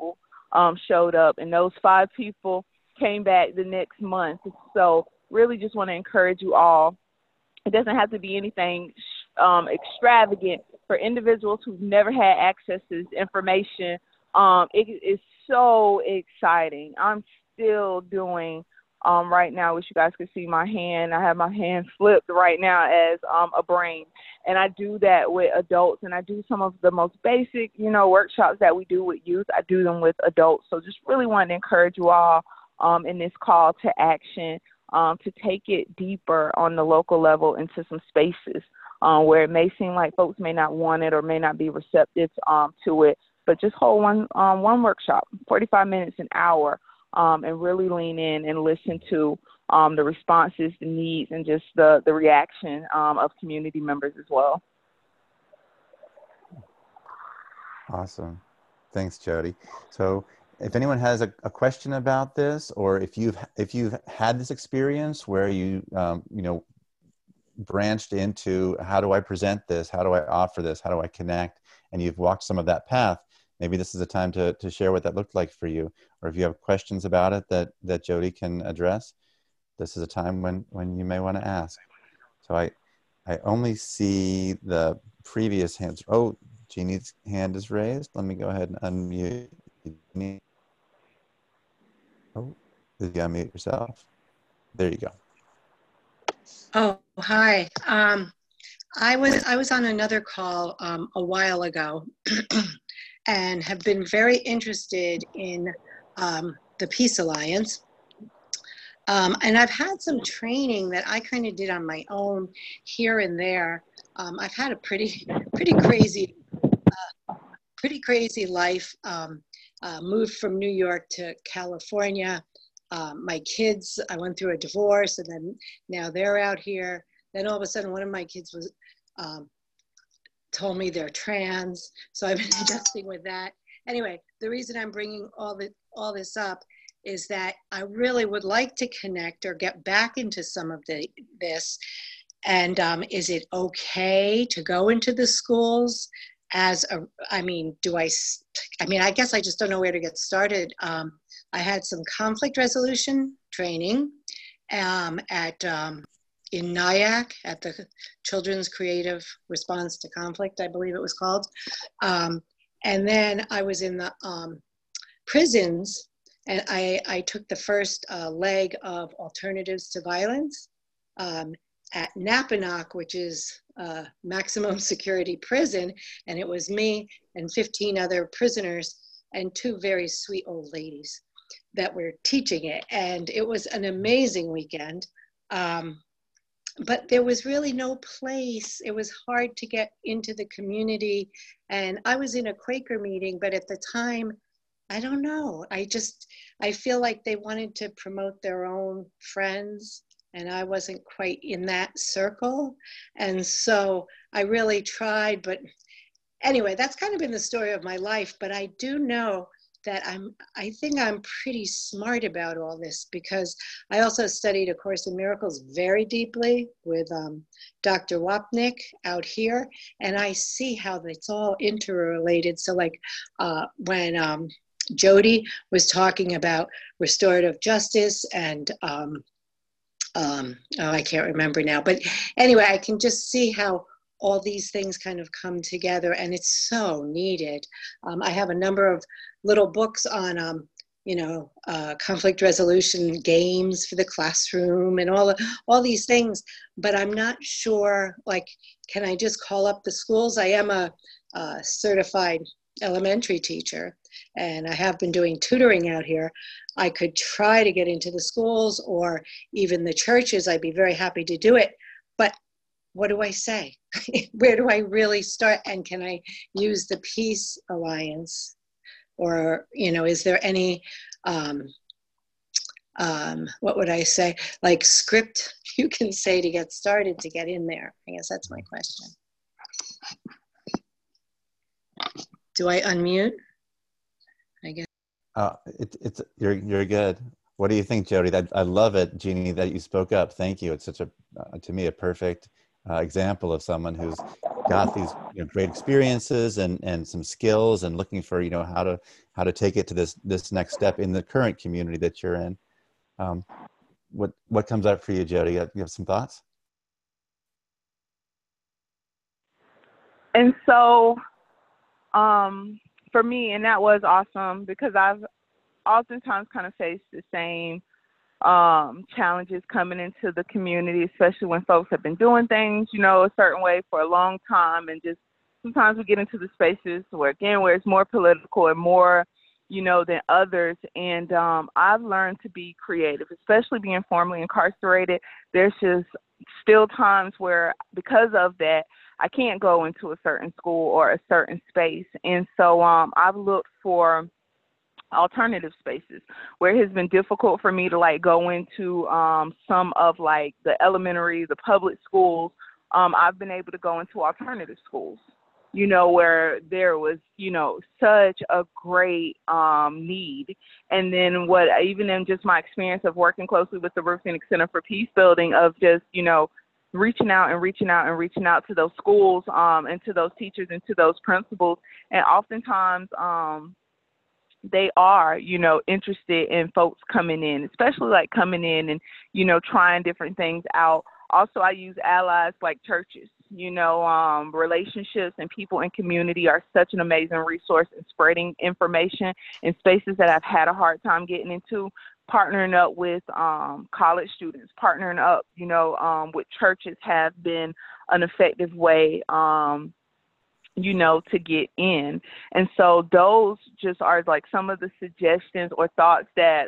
showed up, and those 5 people came back the next month. So really just want to encourage you all. It doesn't have to be anything extravagant. For individuals who've never had access to this information, it is so exciting. I'm still doing right now. I wish you guys could see my hand. I have my hand flipped right now as a brain. And I do that with adults, and I do some of the most basic, workshops that we do with youth. I do them with adults. So just really want to encourage you all in this call to action to take it deeper on the local level into some spaces where it may seem like folks may not want it or may not be receptive to it, but just hold one workshop, 45 minutes, an hour, and really lean in and listen to the responses, the needs, and just the reaction of community members as well. Awesome. Thanks, Jody. So if anyone has a question about this, or if you've had this experience where you branched into how do I present this, how do I offer this, how do I connect, and you've walked some of that path, maybe this is a time to share what that looked like for you. Or if you have questions about it that Jody can address, this is a time when you may want to ask. So I only see the previous hands. Oh, Jeannie's hand is raised. Let me go ahead and unmute. Oh, did you unmute yourself? There you go. Oh, hi. I was on another call a while ago and have been very interested in the Peace Alliance. And I've had some training that I kind of did on my own here and there. I've had a pretty crazy life. Moved from New York to California. My kids, I went through a divorce, and then now they're out here. Then all of a sudden, one of my kids was told me they're trans, so I've been adjusting with that. Anyway, the reason I'm bringing all this up is that I really would like to connect or get back into some of this. And is it okay to go into the schools as a, I guess I just don't know where to get started. I had some conflict resolution training in NIAC at the Children's Creative Response to Conflict, I believe it was called. And then I was in the prisons, and I took the first leg of Alternatives to Violence at Napanock, which is maximum security prison. And it was me and 15 other prisoners and 2 very sweet old ladies that were teaching it. And it was an amazing weekend. But there was really no place. It was hard to get into the community. And I was in a Quaker meeting, but at the time, I don't know. I feel like they wanted to promote their own friends, and I wasn't quite in that circle. And so I really tried, but anyway, that's kind of been the story of my life. But I do know that I think I'm pretty smart about all this, because I also studied A Course in Miracles very deeply with Dr. Wapnick out here, and I see how it's all interrelated. So like when Jody was talking about restorative justice and I can't remember now, but anyway, I can just see how all these things kind of come together, and it's so needed. I have a number of little books on, conflict resolution games for the classroom and all these things, but I'm not sure, like, can I just call up the schools? I am a certified elementary teacher, and I have been doing tutoring out here. I could try to get into the schools or even the churches. I'd be very happy to do it, but what do I say? Where do I really start? And can I use the Peace Alliance? Or, is there any, what would I say, like script you can say to get started to get in there? I guess that's my question. Do I unmute? I guess. You're good. What do you think, Jody? I love it, Jeannie, that you spoke up. Thank you. It's such to me, a perfect example of someone who's got these great experiences and some skills, and looking for how to take it to this next step in the current community that you're in. What comes up for you, Jody? You have some thoughts? And so, for me, and that was awesome, because I've oftentimes kind of faced the same challenges coming into the community, especially when folks have been doing things, a certain way for a long time. And just sometimes we get into the spaces where it's more political and more, than others. And I've learned to be creative, especially being formerly incarcerated. There's just still times where, because of that, I can't go into a certain school or a certain space. And so I've looked for alternative spaces where it has been difficult for me to go into some of the elementary, the public schools. I've been able to go into alternative schools, where there was, such a great need. And then even in just my experience of working closely with the River Phoenix Center for Peace Building, of just, reaching out to those schools and to those teachers and to those principals. And oftentimes they are, interested in folks coming in, especially coming in and, trying different things out. Also, I use allies like churches. Relationships and people in community are such an amazing resource in spreading information in spaces that I've had a hard time getting into. Partnering up with college students, partnering up, with churches have been an effective way, to get in. And so those just are some of the suggestions or thoughts that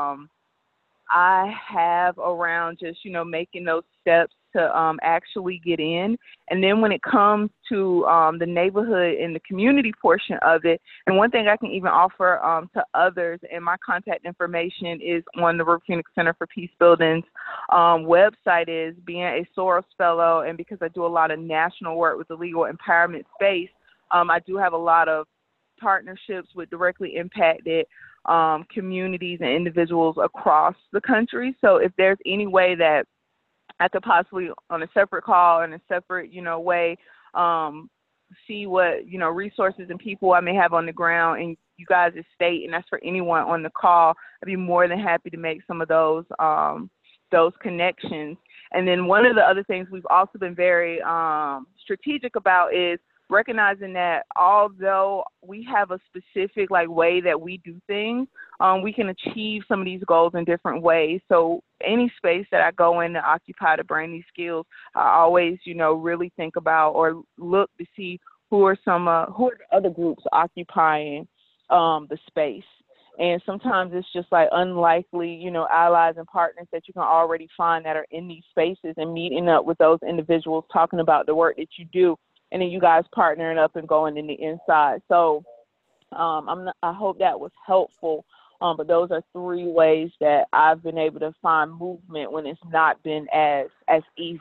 I have around just, making those steps to actually get in. And then when it comes to the neighborhood and the community portion of it, and one thing I can even offer to others, and my contact information is on the River Phoenix Center for Peace Building's website, is being a Soros Fellow, and because I do a lot of national work with the legal empowerment space, I do have a lot of partnerships with directly impacted communities and individuals across the country. So if there's any way that I could possibly, on a separate call in a separate, way, see what, resources and people I may have on the ground in you guys' state, and that's for anyone on the call, I'd be more than happy to make some of those connections. And then one of the other things we've also been very strategic about is recognizing that although we have a specific way that we do things, we can achieve some of these goals in different ways. So any space that I go in to occupy to bring these skills, I always, really think about or look to see who are the other groups occupying the space. And sometimes it's just unlikely, allies and partners that you can already find that are in these spaces, and meeting up with those individuals, talking about the work that you do, and then you guys partnering up and going in the inside. So I hope that was helpful. But those are 3 ways that I've been able to find movement when it's not been as easy.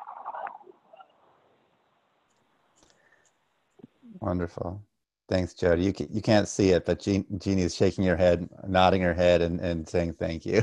Wonderful. Thanks, Jody. You can't see it, but Jeannie is shaking her head, nodding her head, and saying thank you.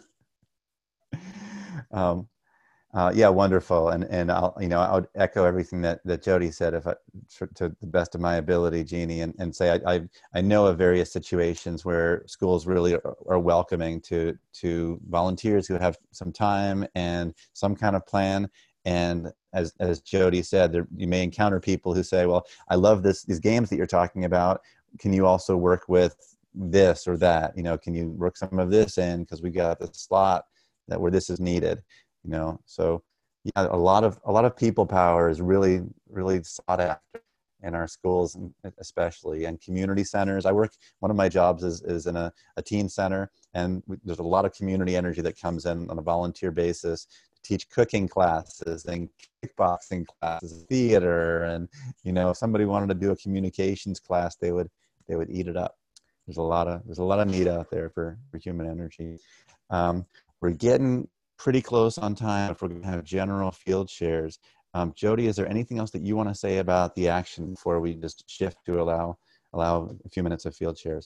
Yeah, wonderful. And I'll, I would echo everything that Jody said, to the best of my ability, Jeannie, and say I know of various situations where schools really are welcoming to volunteers who have some time and some kind of plan. And as Jody said, you may encounter people who say, well, I love these games that you're talking about. Can you also work with this or that? Can you work some of this in, because we got the slot where this is needed? So yeah, a lot of people power is really, really sought after in our schools, especially, and community centers. One of my jobs is in a teen center, and there's a lot of community energy that comes in on a volunteer basis to teach cooking classes and kickboxing classes, theater, and if somebody wanted to do a communications class, they would eat it up. There's a lot of need out there for human energy. We're getting pretty close on time if we're going to have general field shares. Jody, is there anything else that you want to say about the action before we just shift to allow a few minutes of field shares?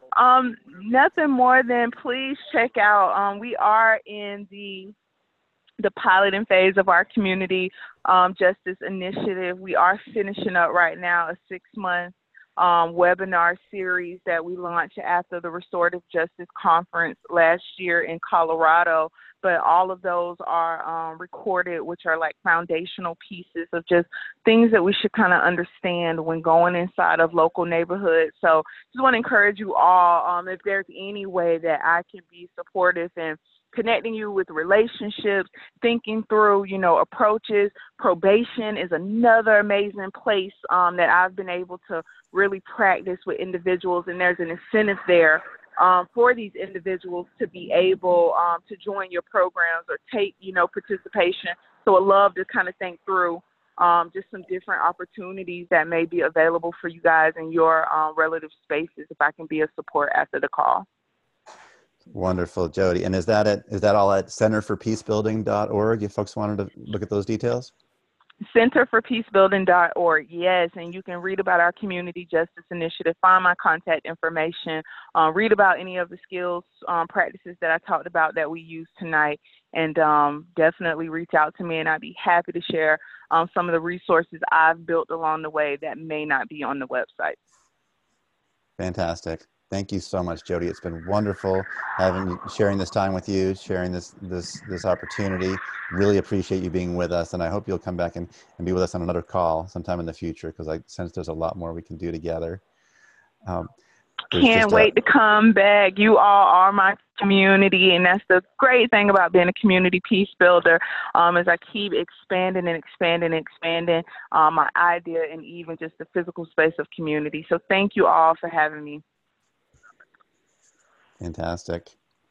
Nothing more than please check out. We are in the the piloting phase of our community justice initiative. We are finishing up right now a 6-month webinar series that we launched after the Restorative Justice Conference last year in Colorado. But all of those are recorded, which are like foundational pieces of just things that we should kind of understand when going inside of local neighborhoods. So just want to encourage you all, if there's any way that I can be supportive in connecting you with relationships, thinking through, approaches. Probation is another amazing place that I've been able to really practice with individuals, and there's an incentive there for these individuals to be able to join your programs or take, participation. So I'd love to kind of think through just some different opportunities that may be available for you guys in your relative spaces, if I can be a support after the call. Wonderful, Jody. And is that all at centerforpeacebuilding.org if folks wanted to look at those details? Centerforpeacebuilding.org, yes. And you can read about our community justice initiative, find my contact information, read about any of the skills, practices that I talked about that we use tonight, and definitely reach out to me, and I'd be happy to share some of the resources I've built along the way that may not be on the website. Fantastic. Thank you so much, Jody. It's been wonderful sharing this time with you, sharing this opportunity. Really appreciate you being with us, and I hope you'll come back and be with us on another call sometime in the future, because I sense there's a lot more we can do together. Can't wait to come back. You all are my community, and that's the great thing about being a community peace builder, as I keep expanding and expanding and expanding my idea and even just the physical space of community. So thank you all for having me. Fantastic.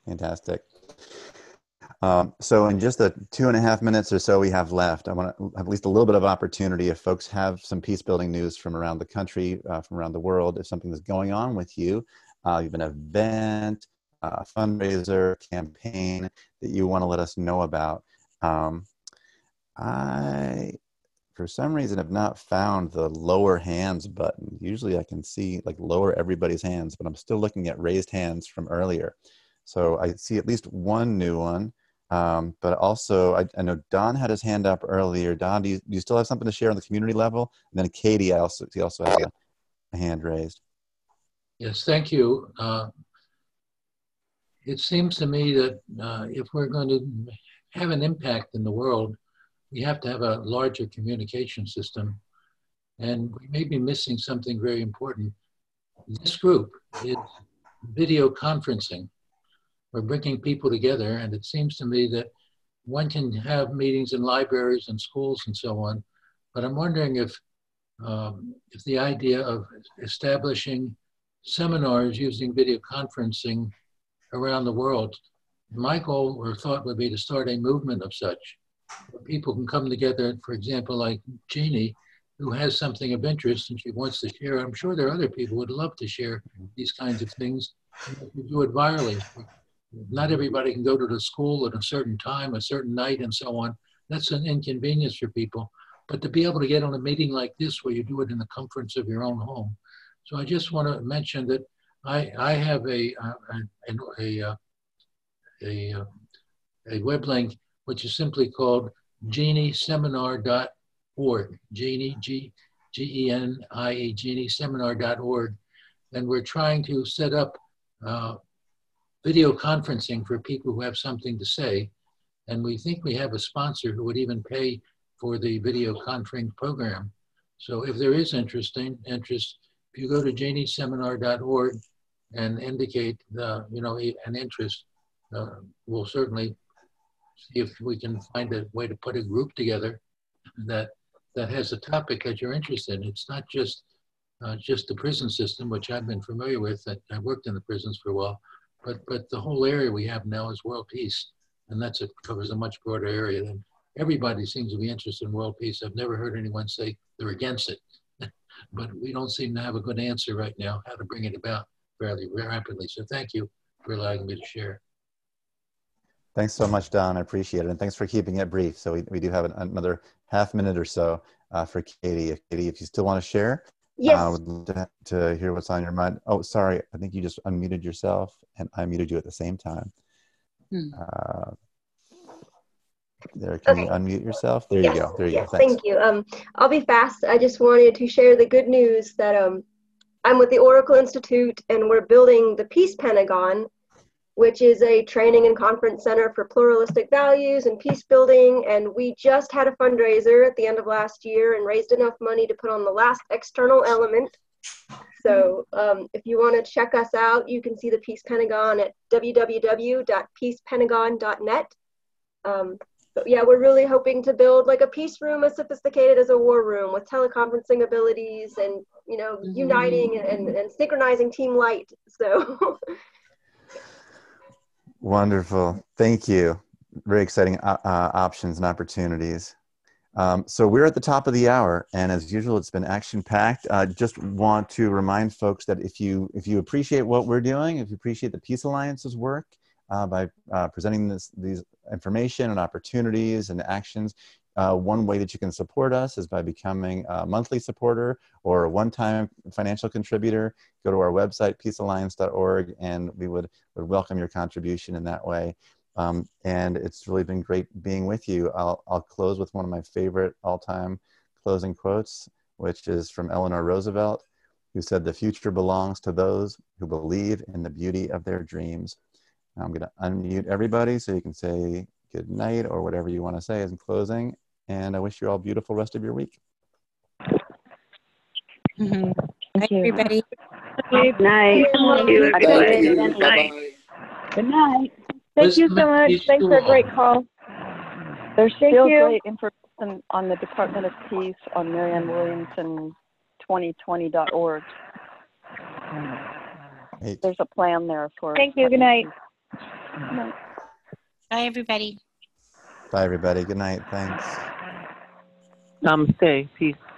So in just the 2.5 minutes or so we have left, I want to have at least a little bit of opportunity if folks have some peace building news from around the country, from around the world, if something is going on with you, you have an event, a fundraiser, campaign that you want to let us know about. I, for some reason, have not found the lower hands button. Usually I can see lower everybody's hands, but I'm still looking at raised hands from earlier. So I see at least one new one. But also, I know Don had his hand up earlier. Don, do you still have something to share on the community level? And then Katie, he also has a hand raised. Yes, thank you. It seems to me that if we're going to have an impact in the world, we have to have a larger communication system. And we may be missing something very important. This group is video conferencing. We're bringing people together, and it seems to me that one can have meetings in libraries and schools and so on, but I'm wondering if the idea of establishing seminars using video conferencing around the world, my goal or thought would be to start a movement of such, where people can come together, for example, like Jeannie, who has something of interest and she wants to share. I'm sure there are other people who would love to share these kinds of things. We do it virally. Not everybody can go to the school at a certain time, a certain night, and so on. That's an inconvenience for people. But to be able to get on a meeting like this, where you do it in the comforts of your own home. So I just want to mention that I have a web link which is simply called GenieSeminar.org. Genie, G-E-N-I-E, GenieSeminar.org, and we're trying to set up video conferencing for people who have something to say. And we think we have a sponsor who would even pay for the video conferencing program. So if there is interest, if you go to GenieSeminar.org and indicate an interest, we'll certainly see if we can find a way to put a group together that has a topic that you're interested in. It's not just the prison system, which I've been familiar with. I worked in the prisons for a while. But the whole area we have now is world peace, and covers a much broader area. And everybody seems to be interested in world peace. I've never heard anyone say they're against it, but we don't seem to have a good answer right now how to bring it about fairly rapidly. So thank you for allowing me to share. Thanks so much, Don. I appreciate it, and thanks for keeping it brief. So we do have another half minute or so for Katie. Katie, if you still want to share. Yes. I would love to hear what's on your mind. Oh, sorry. I think you just unmuted yourself and I muted you at the same time. there. Can you unmute yourself? There you go. There you go. Thanks. Thank you. I'll be fast. I just wanted to share the good news that I'm with the Oracle Institute, and we're building the Peace Pentagon, which is a training and conference center for pluralistic values and peace building. And we just had a fundraiser at the end of last year and raised enough money to put on the last external element. So if you want to check us out, you can see the Peace Pentagon at www.peacepentagon.net. But yeah, we're really hoping to build like a peace room as sophisticated as a war room with teleconferencing abilities and, you know, uniting and synchronizing Team Light. So wonderful. Thank you. Very exciting options and opportunities. So we're at the top of the hour, and as usual, it's been action-packed. Just want to remind folks that if you appreciate what we're doing, if you appreciate the Peace Alliance's work by presenting these information and opportunities and actions, one way that you can support us is by becoming a monthly supporter or a one-time financial contributor. Go to our website, peacealliance.org, and we would welcome your contribution in that way. And it's really been great being with you. I'll close with one of my favorite all-time closing quotes, which is from Eleanor Roosevelt, who said, "The future belongs to those who believe in the beauty of their dreams." Now I'm going to unmute everybody so you can say good night or whatever you want to say as in closing. And I wish you all a beautiful rest of your week. Bye, everybody. Good night. Thank you. Good night. Good night. Thank you so much. Thanks for a great call. There's still great information on the Department of Peace on MarianneWilliamson2020.org. There's a plan there for. Thank you. Good night. Bye, everybody. Bye, everybody. Good night. Thanks. Namaste. Peace.